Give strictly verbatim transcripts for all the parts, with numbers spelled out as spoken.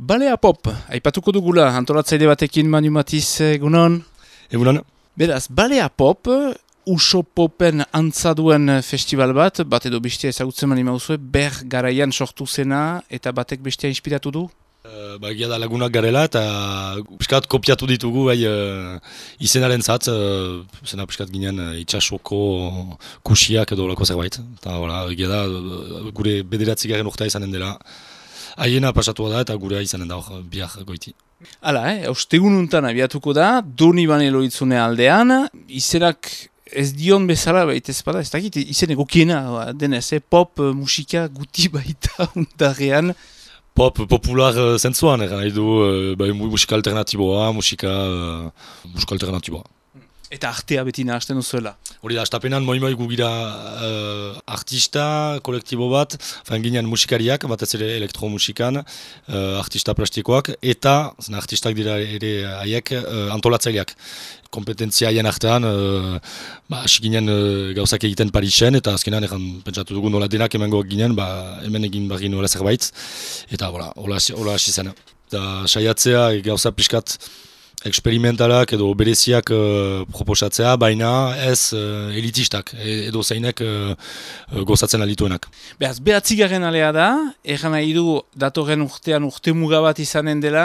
Balea pop, aipatuko dugula, antolatzaile batekin Manu Matiz, egunon? Egunon. Beraz, Balea pop, uso popen antzaduen festival bat, bat edo bestia ezagutzen mani mauzue, ber garaian sortu zena eta batek bestia inspiratu du? Uh, ba, egia da lagunak garela eta piskat kopiatu ditugu bai, uh, izenaren zat, uh, zena piskat ginen uh, itxasoko kusiak edo lako zerbait. Eta hola, egia da, uh, gure bederatzi garen urtea izanen dela. Haiena pasatua da eta gure izanen da hor bihar goiti. Hala, eh, ostegun untan abiatuko da, Doni Bane Loitzune aldean, izenak ez dion bezala baita ezpada, ez dakit, izen egokiena denez, eh, pop, musika guti baita undarrean. Pop popular uh, zentzuan, eran nahi du uh, bai, musika alternatiboa, musika, uh, musika alternatiboa. Eta artea beti nahazten duzuela. Hori da, astapenan moi-moi gugira uh, artista, kolektibo bat, fan ginen musikariak, batez ere elektromusikan, uh, artista plastikoak, eta, zena artistak dira ere haiek, uh, antolatzaileak. Kompetentzia haien artean, uh, ba, hasi ginen uh, gauzak egiten Parisen, eta azkenan egan pentsatu dugu nola denak emango ginen, ba, hemen egin barri nola zerbait, eta hola, hola hasi zen. Eta saiatzea gauza pixkat, eksperimentalak edo bereziak uh, proposatzea, baina ez uh, elitistak, edo zeinek uh, gozatzen alituenak. Beraz, behatzigaren alea da, erran nahi du datorren urtean urte mugabat izanen dela,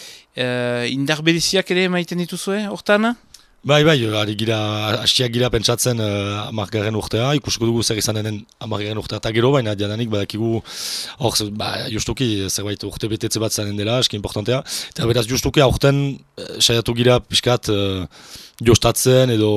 uh, indar bereziak ere maiten dituzue, hortan? Bai, bai, ari gira, hastiak gira pentsatzen uh, amargarren urtea, ikusko dugu zer izan denen amargarren urtea eta gero, baina diadanik badakigu hor, ba, justuki zerbait urte betetze bat zanen dela, eski importantea, eta beraz justuki aurten uh, saiatu gira pixkat uh, jostatzen edo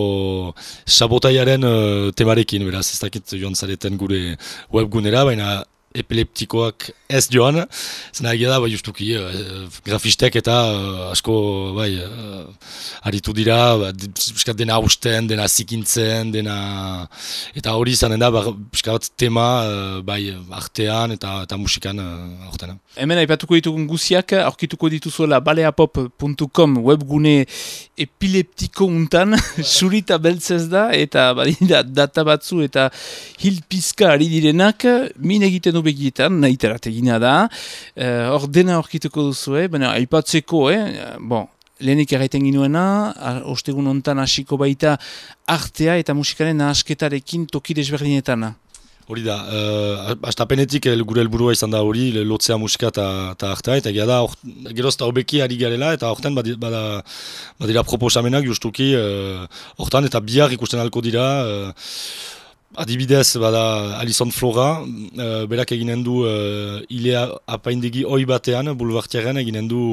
sabotaiaren uh, temarekin, beraz ez dakit joan zareten gure webgunera, baina epileptikoak ez joan, zena egia da, bai justuki, uh, grafistek eta uh, asko, bai, uh, aritu dira, ba, piskat dena hausten, dena zikintzen, dena, eta hori izanen da, ba, piskat tema, uh, bai, artean eta, eta musikan uh, aurten. Hemen aipatuko ditugun guziak, aurkituko dituzuela baleapop puntu com webgune epileptiko untan, surita beltzez da, eta badira data batzu eta hil pizka ari direnak, min egiten du begietan, nahi terategina da, hor uh, dena aurkituko duzue, baina aipatzeko, eh, bon, lehenik erraiten ginuena, ostegun ontan hasiko baita artea eta musikaren nahasketarekin toki desberdinetan. Hori da, uh, astapenetik gure helburua izan da hori, lotzea musika eta artea, eta gira da, geroz eta hobeki ari garela, eta hortan badira, badira proposamenak justuki, hortan uh, eta bihar ikusten alko dira, uh, adibidez, bada Alison Flora, uh, berak eginen du uh, ilea apaindegi oi batean, bulvartiaren eginen du,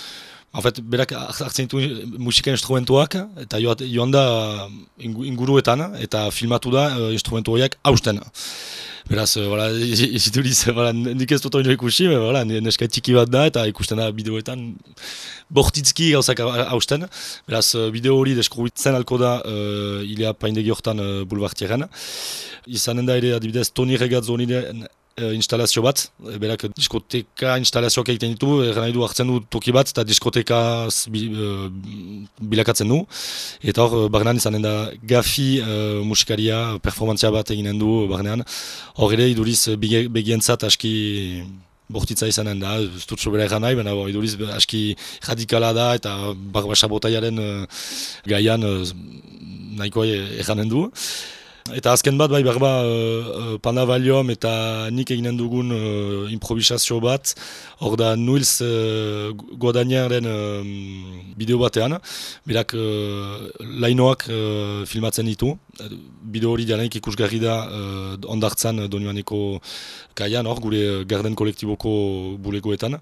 en fait, berak hartzen ditu musika instrumentuak, eta joan da inguruetan, eta filmatu da uh, instrumentu horiek hausten. Beraz, voilà, izituriz, voilà, nik ez dut hori ikusi, voilà, neska txiki bat da, eta ikusten da bideoetan bortitzki gauzak hausten. Beraz, bideo hori deskubritzen alko da uh, ilea paindegi hortan uh, bulvartiaren. Izanen da ere, adibidez, Toni Regazzoniren Uh, instalazio bat, berak diskoteka instalazioak egiten ditu, erran nahi du hartzen du toki bat eta diskoteka bi, uh, bilakatzen du. Eta hor, barnean izanen da Gafi uh, musikaria, performantzia bat eginen du barnean. Hor ere, iduriz begientzat aski bortitza izanen da, ez dut sobera erran nahi, baina iduriz aski radikala da eta barbasabotaiaren uh, gaian uh, nahiko erranen du. Eta azken bat, bai, berba, uh, Panda Valium eta nik eginen dugun uh, improvisazio bat, hor da Nuils uh, Guadagniaren uh, bideo batean, berak uh, lainoak uh, filmatzen ditu, bideo hori dianeik ikusgarri da uh, ondartzan Donibaneko kaian, hor, gure garden kolektiboko bulegoetan.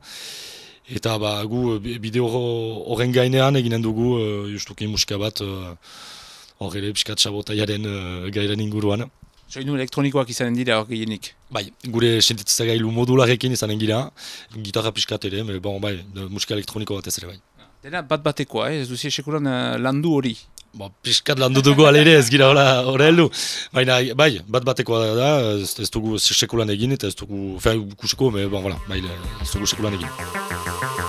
Eta ba, gu bideo horren gainean eginen dugu uh, justuki musika bat, uh, hor ere, piskat sabotaiaren uh, gairen inguruan. Soinu elektronikoak izanen dira hor gehienik? Bai, gure sintetizagailu modularekin izanen gira, gitarra piskat ere, me, bon, bai, musika elektroniko bat ez ere bai. Dena bat batekoa, eh? Ez duzi esekuran uh, landu hori? Ba, piskat landu dugu alere ez gira hori heldu. Baina, bai, bat batekoa da, ez, ez dugu sekulan egin, eta ez dugu, fein, kusiko, me, bon, voilà, bai, ez dugu sekulan egin.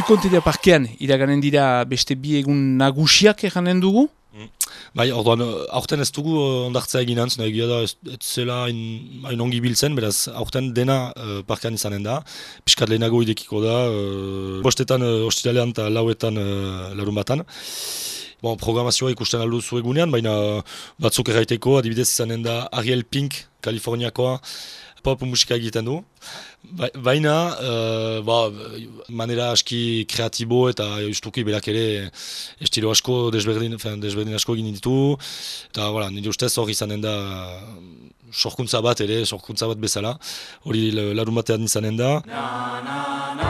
Zukonteria parkean iraganen dira beste bi egun nagusiak eranen dugu? Bai, orduan, aurten ez dugu ondartzea egin antz, egia da, ez, ez zela hain, hain ongi biltzen, beraz, aurten dena uh, parkean izanen da, piskat lehenago idekiko da, uh, bostetan uh, ostiralean eta lauetan uh, larun batan. Bon, programazioa ikusten aldu zu egunean, baina batzuk erraiteko, adibidez izanen da Ariel Pink, Kaliforniakoa, pop musika egiten du. Ba, baina, uh, ba, manera aski kreatibo eta justuki berak ere estilo asko desberdin, desberdin asko egin ditu. Eta, voilà, nire ustez hor izanen da sorkuntza bat ere, sorkuntza bat bezala. Hori larun batean izanen da. Na, na, na.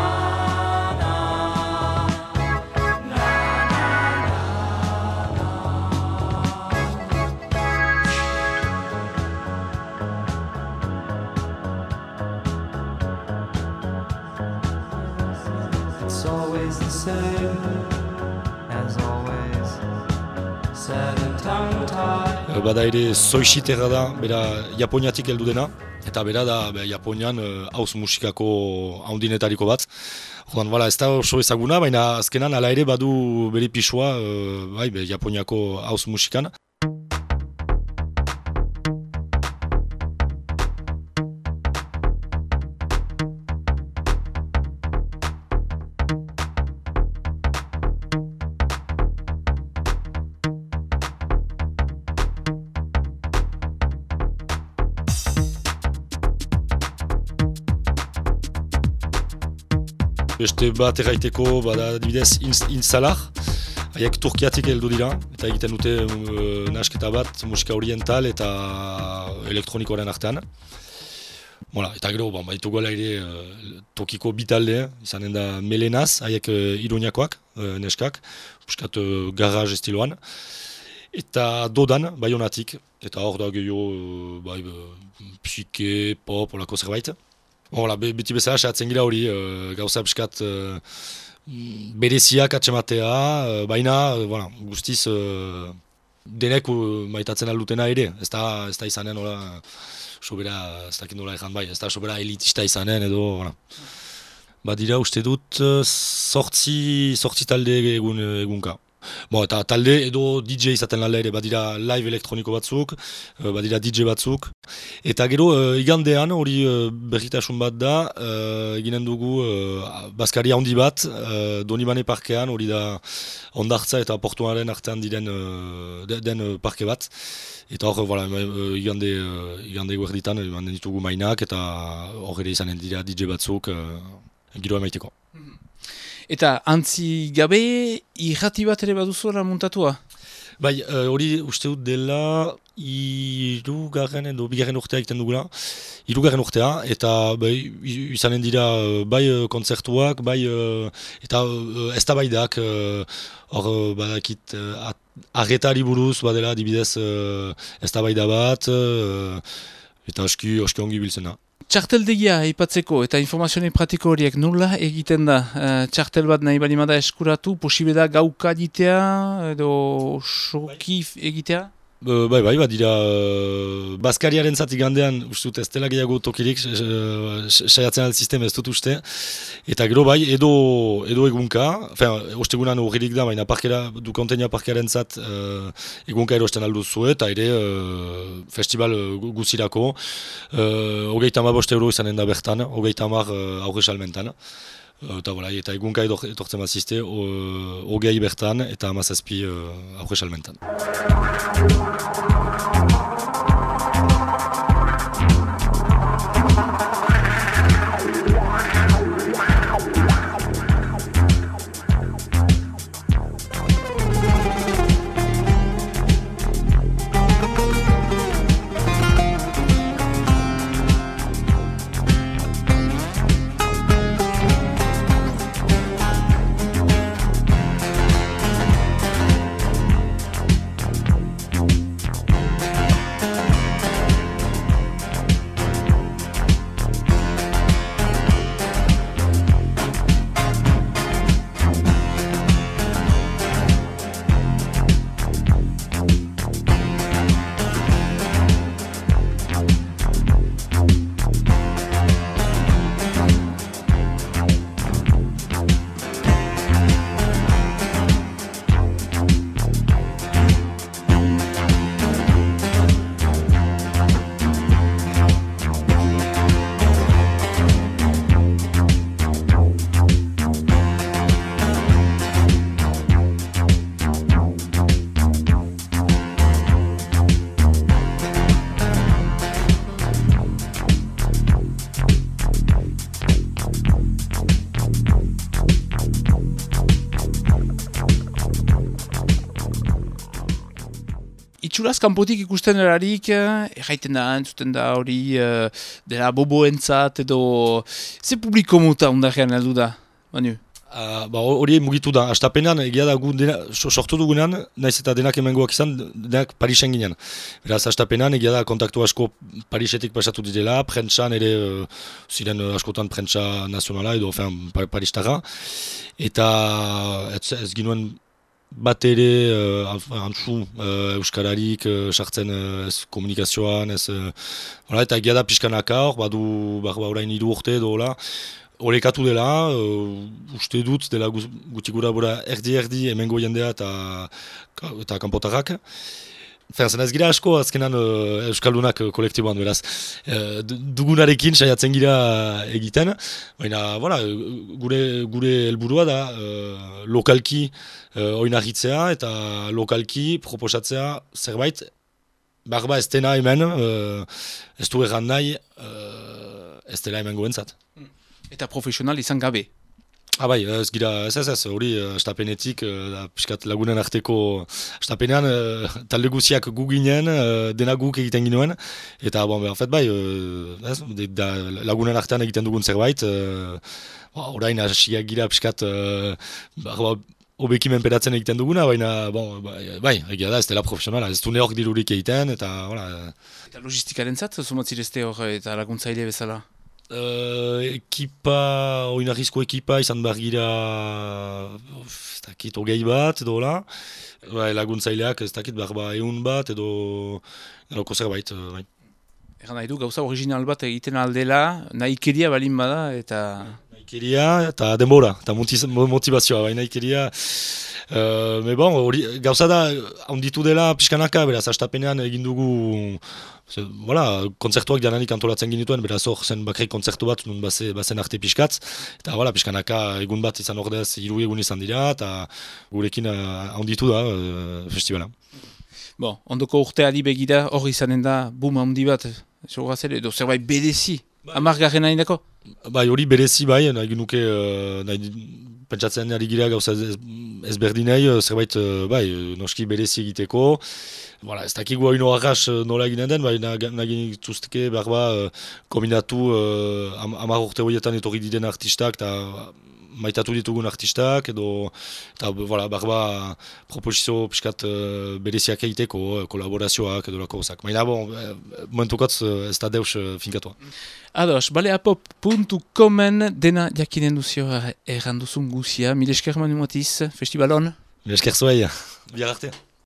Bada ere Soishiterra da, bera Japoniatik heldu dena, eta bera da be, Japonian hauz uh, musikako haundinetariko bat. Ordan, voilà, ez da oso ezaguna, baina azkenan ala ere badu bere pisua uh, bai, be, Japoniako hauz musikan. Beste bat erraiteko, bada adibidez Insalar, haiek Turkiatik heldu dira, eta egiten dute uh, nahasketa bat musika oriental eta elektronikoaren artean. Voilà, eta gero, bon, baitugu ala ere uh, tokiko bitalde, izanen da Melenaz, haiek uh, Iruñakoak, uh, neskak, puskat uh, garage estiloan. Eta Dodan, Baionatik, eta hor da gehiago, uh, bai, uh, psike, pop, olako zerbait. Hola, beti bezala sehatzen gira hori, uh, gauza piskat uh, bereziak atxematea, uh, baina uh, voilà, guztiz uh, denek uh, maitatzen aldutena ere, ez da, ez da izanen, hola, sobera, ez dakit nola ezan bai, ez da sobera elitista izanen edo, voilà. Badira uste dut sortzi, sortzi talde egun, egunka. Bon, eta talde edo D J izaten lala ere, badira live elektroniko batzuk, badira D J batzuk. Eta gero, uh, igandean hori uh, berritasun bat da, uh, eginen dugu uh, bazkari handi bat, uh, Donibane parkean, hori da Ondartza eta Portuaren artean diren uh, den uh, parke bat. Eta hor, voilà, uh, igande, uh, igande guerditan, uh, ditugu mainak, eta hor ere izanen dira D J batzuk, uh, giro emaiteko. Eta antzi gabe, irrati bat ere baduzuela muntatua? Bai, hori uh, uste dut dela hirugarren edo bigarren urtea egiten dugula. Hirugarren urtea, eta bai, izanen dira bai kontzertuak, bai uh, eta uh, eztabaidak, hor uh, badakit uh, arretari buruz badela adibidez uh, eztabaida bat, uh, eta aski, aski ongi biltzena. Txarteldegia aipatzeko eta informazioen pratiko horiek nola egiten da? E, txartel bat nahi balimada eskuratu, posible da gauka egitea edo soki egitea? Bai, bai, bat dira, uh, Baskariaren zati gandean, uste dut ez dela gehiago tokirik, saiatzen uh, altsistem ez dut uste, eta gero bai, edo, edo egunka, enfin, ostegunan horrelik da, baina parkera, du kontenia parkearen zat, uh, egunka erosten aldu zuen, eta ere uh, festival uh, guzirako, uh, hogeita hamar bost euro izanen da bertan, hogeita hamar uh, aurre salmentan. Eta, voilà, eta egunka etortzen bazizte, hogei bertan eta hamazazpi uh, aurre salmentan. itxuraz kanpotik ikusten erarik, erraiten da, entzuten da hori, uh, dela boboentzat edo, ze publiko muta ondarean heldu da, Manu? Uh, ba, hori mugitu da, astapenean egia da gu dena, so, sortu dugunean, naiz eta denak emengoak izan, denak Parisen ginen. Beraz, astapenean egia da kontaktu asko Parisetik pasatu direla, prentsan ere, uh, ziren uh, askotan prentsa nazionala edo, enfin, Paristarra. Eta ez, ez ginuen bat ere, uh, antzu, uh, euskararik, uh, sartzen uh, ez komunikazioan, ez, uh, hola, eta egia da pixkanaka hor, badu, barba orain hiru urte edo, hola, Horekatu dela, uh, uste dut dela guti gura bora erdi-erdi emengo jendea eta, eta kanpotarrak. Zen ez gira asko azkenan uh, Euskaldunak uh, kolektiboan beraz. Uh, dugunarekin saiatzen gira egiten, baina voilà, gure, gure helburua da uh, lokalki uh, oinarritzea eta lokalki proposatzea zerbait barba ez dena hemen, uh, ez du erran nahi uh, ez dela hemen goentzat. Eta profesional izan gabe. Ah bai, ez gira, ez ez ez, hori estapenetik, da piskat lagunen arteko estapenean, talde guziak gu ginen, dena guk egiten ginuen, eta bon, en fet bai, ez, da, lagunen artean egiten dugun zerbait, orain hasiak gira piskat, hobeki menperatzen egiten duguna, baina, bon, bai, egia da, ez dela profesionala, ez du neok dirurik egiten, eta, hola. Eta logistikaren zat, zumatzirezte hor, eta laguntzaile bezala? Uh, ekipa, oinarrizko ekipa izan behar gira, ez dakit, hogei bat, edo hola. Ba, laguntzaileak ez dakit behar ba egun bat, edo eroko zerbait. Uh, Egan nahi du, gauza original bat egiten aldela, nahikeria balin bada, eta... Nahikeria eta denbora, eta motivazioa, bai nahikeria... Uh, me bon, ori, gauza da, handitu dela pixkanaka, beraz, astapenean egin dugu, ze, voilà, kontzertuak jananik antolatzen ginituen, beraz hor zen bakrik kontzertu bat, nun base, bazen arte pixkatz, eta voilà, pixkanaka egun bat izan ordez, hiru egun izan dira, eta gurekin handitu uh, da uh, festivala. Bon, ondoko urteari begira hor izanen da, boom handi bat, edo zerbait berezi, amargarren nahi dako? Bai, hori berezi bai, nahi nuke, uh, nahi, pentsatzen ari gira gauza ez berdinei, zerbait bai, noski berezi egiteko. Voilà, ez dakigu haino arras nola eginen den, bai nahi tuzteke behar ba, kombinatu uh, amar urte horietan etorri diren artistak eta maitatu ditugun artistak, edo eta voilà, behar ba, proposizio piskat uh, bereziak egiteko, kolaborazioak edo lako ozak. Baina bon, momentukotz ez da deus finkatua. Ados, baleapop puntu comen dena jakinen duzio erranduzun guzia. Mil esker Manu Matiz, festivalon? Mil esker zuei, biar arte.